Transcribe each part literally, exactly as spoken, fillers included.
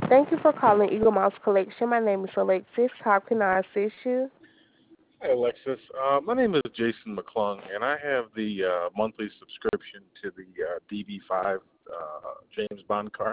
Thank you for calling Eagle Mouse Collection. My name is Alexis. How can I assist you? Hi, Alexis. Uh, my name is Jason McClung, and I have the uh, monthly subscription to the uh, D B five uh, James Bond car.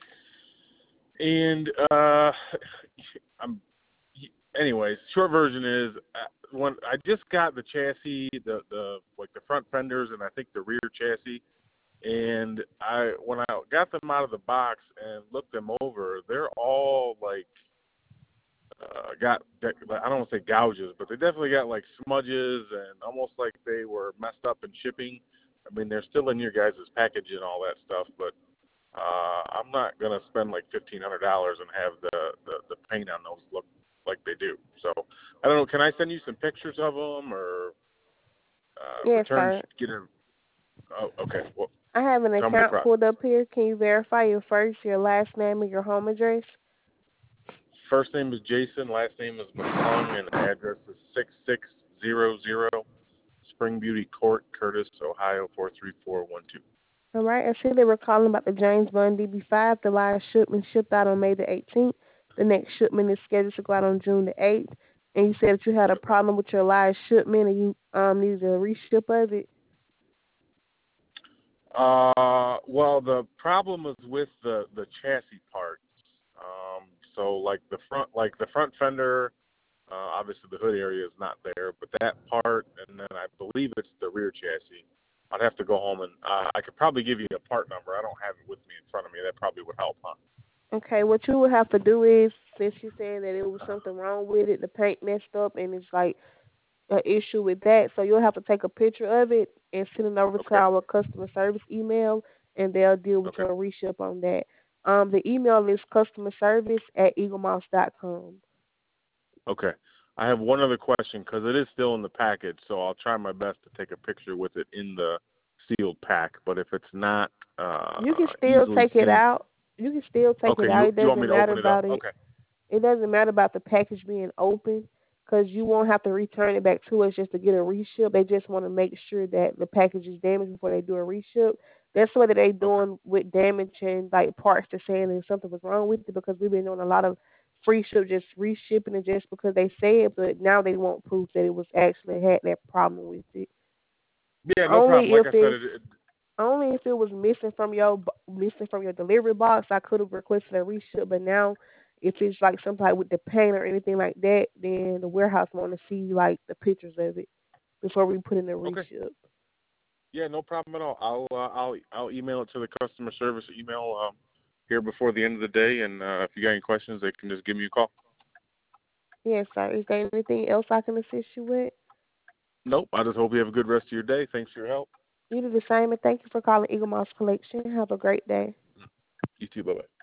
And uh, I'm, anyways, short version is uh, when I just got the chassis, the the like the front fenders, and I think the rear chassis. And I when I got them out of the box and looked them over, they're all like uh, got, I don't want to say gouges, but they definitely got like smudges and almost like they were messed up in shipping. I mean, they're still in your guys' package and all that stuff, but uh, I'm not going to spend like fifteen hundred dollars and have the, the, the paint on those look like they do. So, I don't know, can I send you some pictures of them or uh, Yes, return, sir. get a, oh, okay, well, I have an tell me the account process. pulled up here. Can you verify your first, your last name, and your home address? First name is Jason, last name is McClung, and the address is six six zero zero Spring Beauty Court, Curtis, Ohio four three four one two. All right. I see they were calling about the James Bond D B five. The last shipment shipped out on May the eighteenth. The next shipment is scheduled to go out on June the eighth. And you said that you had a problem with your last shipment and you um needed a reship of it. Uh, well, the problem is with the, the chassis parts. Um, so like the front, like the front fender, uh, obviously the hood area is not there, but that part, and then I believe it's the rear chassis. I'd have to go home and uh, I could probably give you a part number. I don't have it with me in front of me. That probably would help, huh? Okay, what you would have to do is, since you said that it was something wrong with it, the paint messed up, and it's like an issue with that, so you'll have to take a picture of it and send it over to Okay. our customer service email, and they'll deal with Okay. your reship on that. Um, the email is customer service at eaglemouse dot com. Okay. I have one other question because it is still in the package, so I'll try my best to take a picture with it in the sealed pack. But if it's not uh, You can still easily take it seen, out. You can still take it okay, out. you It you want me doesn't to matter open it up? about it. Okay. It doesn't matter about the package being open because you won't have to return it back to us just to get a reship. They just want to make sure that the package is damaged before they do a reship. That's what they're Okay. doing with damage and like parts. They're saying that something was wrong with it because we've been doing a lot of free ship, just reshipping it just because they say it, but now they want proof that it was actually had that problem with it. Yeah, no problem. Only Like if I said, it's it, it only if it was missing from your missing from your delivery box, I could have requested a reship. But now, if it's like somebody with the paint or anything like that, then the warehouse want to see like the pictures of it before we put in the okay. reship. Yeah, no problem at all. I'll uh, I'll I'll email it to the customer service email um, here before the end of the day, and uh, if you got any questions, they can just give me a call. Yes, sir. Is there anything else I can assist you with? Nope. I just hope you have a good rest of your day. Thanks for your help. You do the same, and thank you for calling Eagle Mouse Collection. Have a great day. You too. Bye bye.